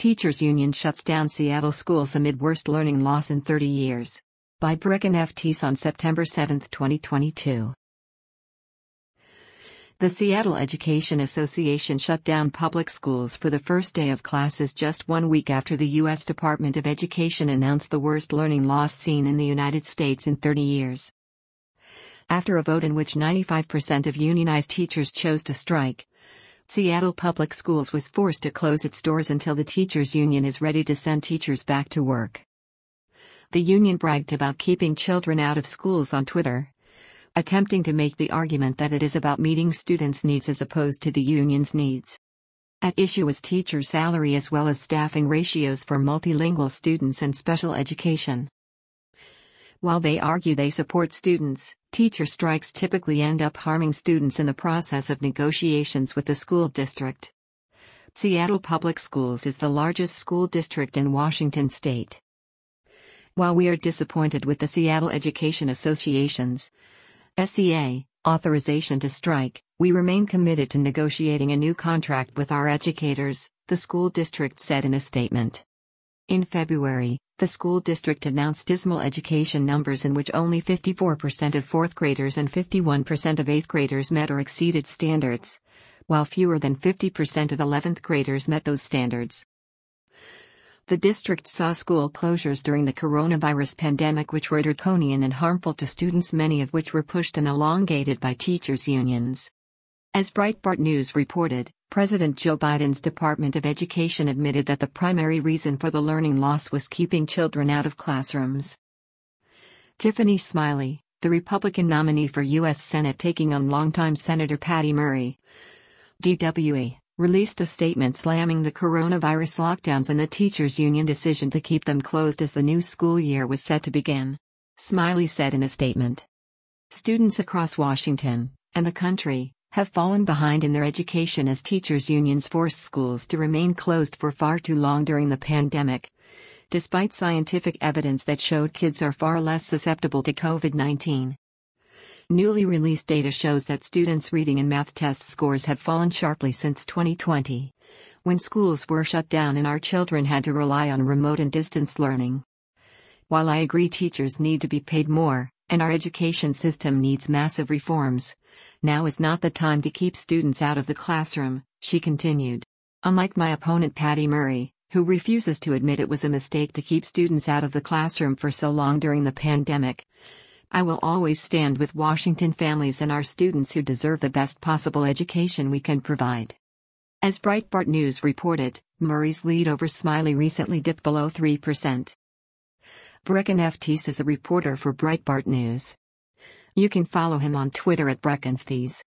Teachers Union shuts down Seattle schools amid worst learning loss in 30 years. By Brecken F. Teese on September 7, 2022. The Seattle Education Association shut down public schools for the first day of classes just 1 week after the U.S. Department of Education announced the worst learning loss seen in the United States in 30 years. After a vote in which 95% of unionized teachers chose to strike, Seattle Public Schools was forced to close its doors until the teachers' union is ready to send teachers back to work. The union bragged about keeping children out of schools on Twitter, attempting to make the argument that it is about meeting students' needs as opposed to the union's needs. At issue is teacher salary as well as staffing ratios for multilingual students and special education. While they argue they support students, teacher strikes typically end up harming students in the process of negotiations with the school district. Seattle Public Schools is the largest school district in Washington state. While we are disappointed with the Seattle Education Association's SEA authorization to strike, we remain committed to negotiating a new contract with our educators, the school district said in a statement. In February, the school district announced dismal education numbers in which only 54% of 4th graders and 51% of 8th graders met or exceeded standards, while fewer than 50% of 11th graders met those standards. The district saw school closures during the coronavirus pandemic which were draconian and harmful to students, many of which were pushed and elongated by teachers' unions. As Breitbart News reported, President Joe Biden's Department of Education admitted that the primary reason for the learning loss was keeping children out of classrooms. Tiffany Smiley, the Republican nominee for U.S. Senate taking on longtime Senator Patty Murray, DWA, released a statement slamming the coronavirus lockdowns and the teachers' union decision to keep them closed as the new school year was set to begin. Smiley said in a statement, "Students across Washington, and the country, have fallen behind in their education as teachers' unions forced schools to remain closed for far too long during the pandemic, despite scientific evidence that showed kids are far less susceptible to COVID-19. Newly released data shows that students' reading and math test scores have fallen sharply since 2020, when schools were shut down and our children had to rely on remote and distance learning. While I agree teachers need to be paid more, and our education system needs massive reforms, now is not the time to keep students out of the classroom," she continued. Unlike my opponent Patty Murray, who refuses to admit it was a mistake to keep students out of the classroom for so long during the pandemic, I will always stand with Washington families and our students who deserve the best possible education we can provide. As Breitbart News reported, Murray's lead over Smiley recently dipped below 3%. Brecken F. Teese is a reporter for Breitbart News. You can follow him on Twitter at Brecken F. Teese.